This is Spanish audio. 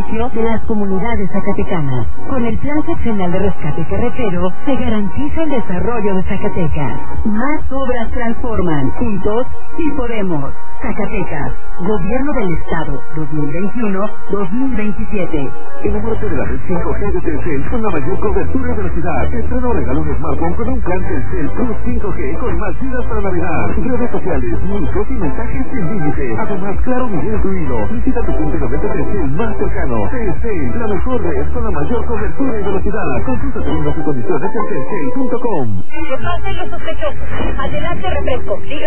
beneficio de las comunidades zacatecanas. Con el Plan Seccional de Rescate Carretero se garantiza el desarrollo de Zacatecas. Más obras transforman. Juntos sí podemos. Zacatecas, Gobierno del Estado, 2021-2027. Enamórate de la red 5G de Telcel con la mayor cobertura de la ciudad. Estrena o regala un smartphone con un plan Telcel Plus 5G con más vidas para navegar. Redes sociales, músicos y mensajes sin límite. Además, claro, video incluido. Visita tu punto de venta Telcel más cercano. Telcel, la mejor red con la mayor cobertura y velocidad. Consulta términos y condiciones en telcel.com. Que pasen los sospechosos. Adelante, refresco.